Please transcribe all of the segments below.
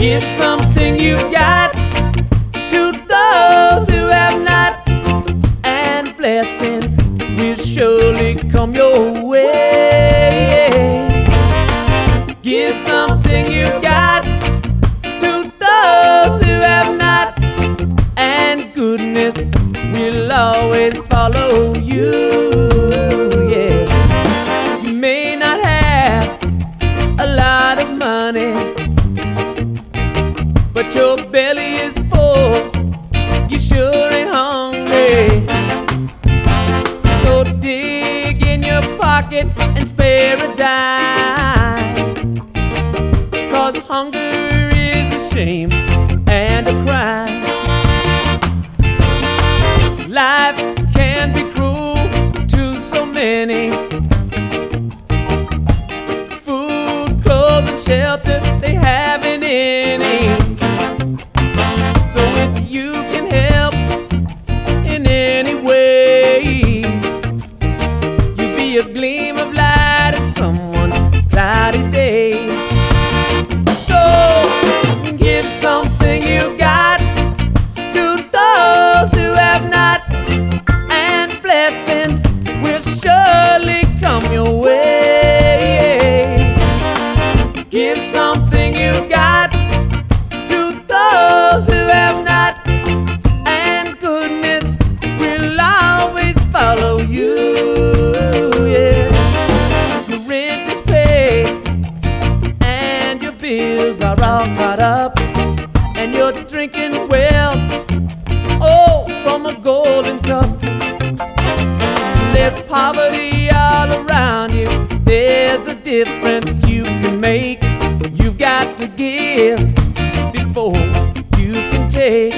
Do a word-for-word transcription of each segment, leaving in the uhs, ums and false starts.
Give something you got to those who have not, and blessings will surely come your way. Give something you got to those who have not, and goodness will always follow you. Yeah. You may not have a lot of money, but your belly is full, you sure ain't hungry. So dig in your pocket and spare a dime, 'cause hunger is a shame and a crime. Life can be cruel to so many. Food, clothes, and shelter, they haven't any. So if you can help in any way, you be a gleam of light in someone's cloudy day. So give something you got to those who have not, and blessings will surely come your way. Give something you got to those who have not, and goodness will always follow you. Yeah. Your rent is paid and your bills are all caught up, and you're drinking wealth, oh, from a golden cup. There's poverty all around you, there's a difference you can make. You've got to give before you can take.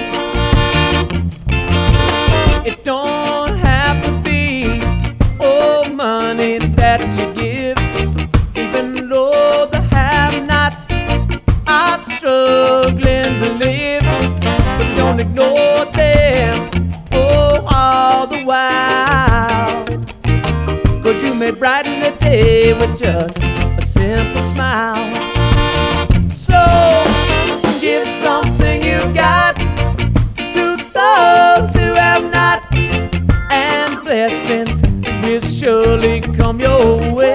It don't have to be all money that you give, even though the have-nots are struggling to live. But don't ignore them, oh, all the while, 'cause you may brighten the day with just a simple smile. So give something you got to those who have not, and blessings will surely come your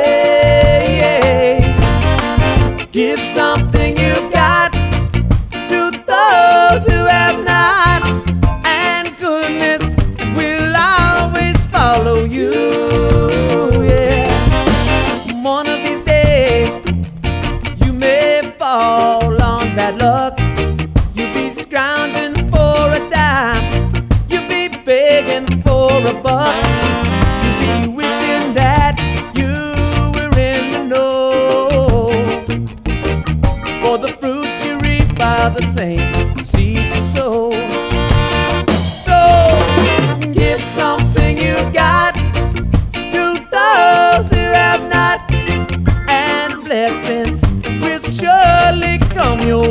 way. Give something you got to those who have not, and goodness will always follow you. Yeah. One of these days you may fall on bad luck. You'll be scrounging for a dime, you'll be begging for a buck. You'll be wishing that you were in the know, for the fruit you reap are the same seed you sow. So give something you got to those who have not, and blessings will surely come your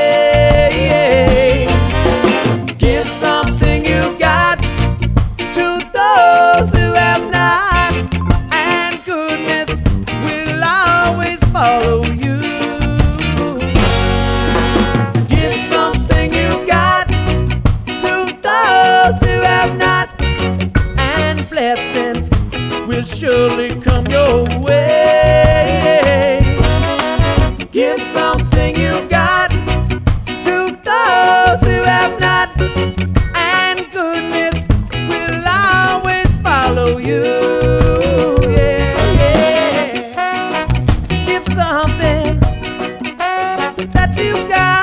way. Give something you got to those who have not, and goodness will always follow you. Give something you got to those who have not, and blessings will surely come your way. Give something you got to those who have not, and goodness will always follow you. Yeah, yeah. Give something that you got